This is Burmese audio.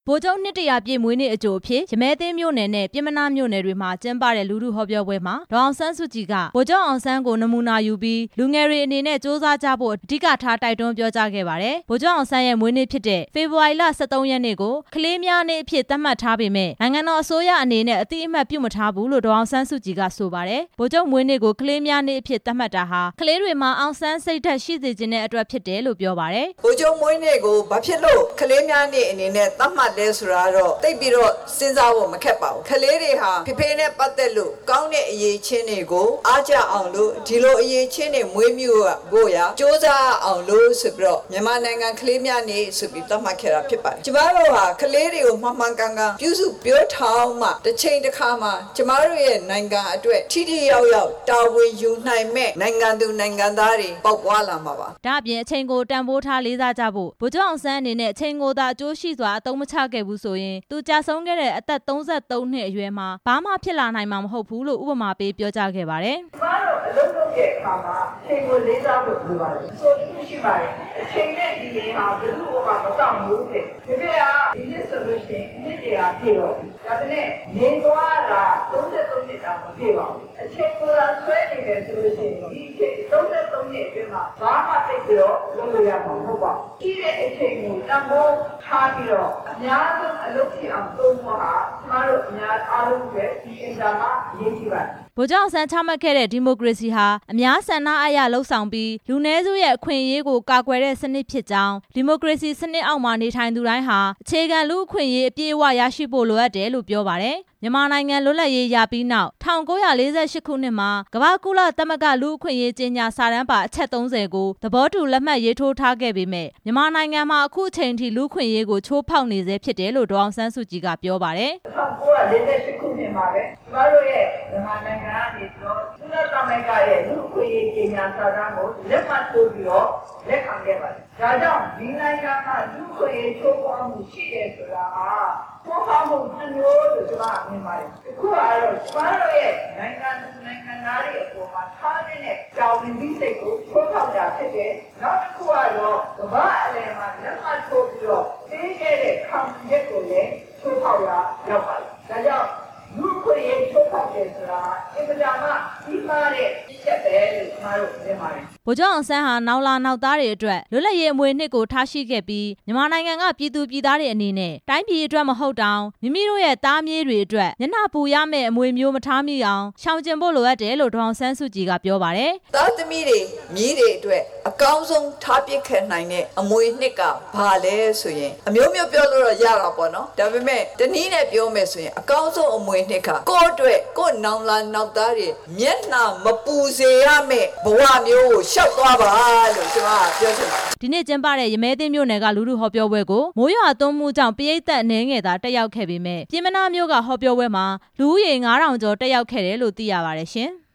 ဗိုလ်ချုပ်နှစ်တရာပြည့်မွေးနေ့အကြိုအဖြစ်ရမဲသင်းမြို့နယ်နဲ့ပြင်မနာမြို့နယ်တွေမှာကျင်းပတဲ့လူထုဟောပြောပွဲမှာဒေါ်အောင်ဆန်းစုကြည်ကဗိုလ်ချုပ်အောင်ဆန်းကိုနမူနာယူပြီးလူငယ်တွေအနေနဲ့စ조사ကြဖို့အဓိကထားတိုက်တွန်းပြောကြားခဲ့ပါတယ်။ဗိုလ်ချုပ်အောင်ဆန်းရဲ့မွေးနေ့ဖြစ်တဲ့ဖေဖော်ဝါရီလ 13 ရက်နေ့ကိုကလေးများနေ့အဖြစ်သတ်မှတ်ထားပေမဲ့နိုင်ငံတော်အစိုးရအနေနဲ့အတိအမှတ်ပြုမထားဘူးလို့ဒေါ်အောင်ဆန်းစုကြည်ကဆိုပါတယ်။ဗိုလ်ချုပ်မွေးနေ့ကိုကလေးများနေ့အဖြစ်သတ်မှတ်တာဟာကလေးတွေမှာအောင်ဆန်းစိတ်ဓာတ်ရှိစေခြင်းတဲ့အတွက်ဖြစ်တယ်လို့ပြောပါတယ်။ဗိုလ်ချုပ်မွေးနေ့ကိုဘာဖြစ်လို့ကလေးများနေ့အနေနဲ့သတ်မှတ်လဲဆိုတာတော့သိပြီးတော့စဉ်းစားဖို့မခက်ပါဘူး။ကလေးတွေဟာဖေဖေနဲ့ပတ်သက်လို့ကောင်းတဲ့အရေးချင်းတွေကိုအားကြအောင်လို့ဒီလိုအရေးချင်းတွေမွေးမြူဖို့ရစ조사အောင်လို့ဆိုပြီးတော့မြန်မာနိုင်ငံကလေးများနေ့ဆိုပြီးသတ်မှတ်ခဲ့တာဖြစ်ပါတယ်။ကျမတို့ဟာကလေးတွေကိုမှန်မှန်ကန်ကန်ပြုစုပြောထောင်မှတစ်ချိန်တစ်ခါမှကျမတို့ရဲ့နိုင်ငံအတွက်ထိထိရောက်ရောက်တာဝန်ယူနိုင်မဲ့နိုင်ငံသူနိုင်ငံသားတွေပေါက်ပွားလာမှာပါ။ဒါအပြင်အချိန်ကိုတန်ဖိုးထားလေးစားကြဖို့ဗိုလ်ချုပ်အောင်ဆန်းအနေနဲ့အချိန်ကိုသာအကျိုးရှိစွာအသုံးမချခဲ့ဘူးဆိုရင်သူကြာဆုံးခဲ့တဲ့အသက်33နှစ်အရွယ်မှာဘာမှဖြစ်လာနိုင်မှာမဟုတ်ဘူးလို့ဥပမာပေးပြောကြားခဲ့ပါတယ်။ကျမတို့အလုပ်လုပ်တဲ့အခါမှာအချိန်ကိုလေးစားဖို့လိုပါတယ်။ဆိုလို့ရှိပါတယ်။အချိန်နဲ့ဒီရင်ဟာဘယ်သူ့ဘာမှမတောင်းဘူးတဲ့။ဒီနေ့ကဒီနေ့ဆိုလို့ရှိရင်နေ့တရာပြည့်တော့ဒါပေမဲ့နေသွားတာ33နှစ်တောင်မပြည့်ပါဘူး။အချိန်ကိုသာဆွဲနေတယ်ဆိုလို့ရှိရင်ဒီအချိန်33နှစ်အတွင်းမှာဘာမှသိပြီးတော့လုပ်လို့ရမှာမဟုတ်ပါဘူး။ဒီတဲ့အချိန်ကိုတန်ဖိုးထားပြီးတော့အများဆုံးအလုပ်ဖြစ်အောင်သုံးဖို့ဟာကျမတို့အများအားလုံးပဲဒီအင်တာမှာရည်ကြည်ပါတယ်ဗိုလ်ချုပ်အောင်ဆန်းချမှတ်ခဲ့တဲ့ဒီမိုကရေစီဟာအများဆန္ဒအရလှုပ်ဆောင်ပြီးလူနည်းစုရဲ့အခွင့်အရေးကိုကာကွယ်တဲ့စနစ်ဖြစ်ကြောင်းဒီမိုကရေစီစနစ်အောက်မှာနေထိုင်သူတိုင်းဟာအခြေခံလူ့အခွင့်အရေးအပြည့်အဝရရှိဖို့လိုအပ်တယ်လို့ပြောပါတယ်။မြန်မာနိုင်ငံလွတ်လပ်ရေးရပြီးနောက်1948ခုနှစ်မှာကမ္ဘာ့ကုလသမဂ္ဂလူ့အခွင့်အရေးကြေညာစာတမ်းပါအချက်30ကိုသဘောတူလက်မှတ်ရေးထိုးထားခဲ့ပေမဲ့မြန်မာနိုင်ငံမှာအခုအချိန်ထိလူ့အခွင့်အရေးကိုချိုးဖောက်နေစေဖြစ်တယ်လို့ဒေါ်အောင်ဆန်းစုကြည်ကပြောပါတယ်။1948ခုနှစ်မှာပဲကျမတို့ရဲ့မြန်မာနိုင်ငံကနေပြီးတော့ကုလသမဂ္ဂရဲ့လူ့အခွင့်အရေးကြေညာစာတမ်းကိုလက်မှတ်ထိုးပြီးတော့လက်ခံခဲ့ပါတယ်။ဒါကြောင့်ဒီနိုင်ငံမှာလူ့အခွင့်အရေးချိုးဖောက်မှုရှိတယ်ဆိုတာဟာချိုးဖောက်မှုတစ်မျိုးလို့ကျမမြင်ပါတယ်။အခုကတော့ကျမတို့ရဲ့နိုင်ငံသားတွေအပေါ်မှာထားတဲ့ကြောင်ပြီးစိတ်ကိုချိုးဖောက်တာဖြစ်တယ်။နောက်တစ်ခုကတော့ကမ္ဘာအလယ်မှာလက်မှတ်ထိုးပြီးတော့ပေးခဲ့တဲ့ခံချက်ကိုလည်းချိုးဖောက်ရရောက်ပါတယ်။ဒါကြောင့်လူ့ခွင့်ရေးချိုးဖောက်တယ်ဆိုတာအင်မတန်မှကြီးမားတဲ့ချက်ပဲလို့ကျမတို့မြင်ပါတယ်ဗိုလ်ချုပ်အောင်ဆန်းဟာနောက်လာနောက်သားတွေအတွက်လွတ်လပ်ရေးအမွေအနှစ်ကိုထားရှိခဲ့ပြီးမြန်မာနိုင်ငံကပြည်သူပြည်သားတွေအနေနဲ့တိုင်းပြည်အတွက်မဟုတ်တောင်မိမိတို့ရဲ့သားမြေးတွေအတွက်မျက်နှာပူရမယ့်အမွေမျိုးမထားမိအောင်ရှောင်ကျဉ်ဖို့လိုအပ်တယ်လို့ဒေါ်အောင်ဆန်းစုကြည်ကပြောပါတယ်။သားသမီးတွေမြေးတွေအတွက်အကောင်းဆုံးထားပစ်ခဲ့နိုင်တဲ့အမွေနှစ်ကဘာလဲဆိုရင်အမျိုးမျိုးပြောလို့တော့ရတာပေါ့နော်။ဒါပေမဲ့တနည်းနဲ့ပြောမယ်ဆိုရင်အကောင်းဆုံးအမွေနှစ်ကကိုယ့်အတွက်ကိုယ့်နောင်လာနောက်သားတွေမျက်နှာမပူစေရမယ့်ဘဝမျိုးကိုရှောက်သွားပါလို့ကျွန်မပြောချင်ပါတယ်ဒီနေ့ကျင်းပတဲ့ရမဲသင်းမြို့နယ်ကလူထုဟောပြောပွဲကိုမိုးရွာသွန်းမှုကြောင့်ပရိသတ်အနည်းငယ်သာတက်ရောက်ခဲ့ပေမဲ့ပြင်မနာမြို့ကဟောပြောပွဲမှာလူဦးရေ9000ကျော်တက်ရောက်ခဲ့တယ်လို့သိရပါတယ်ရှင်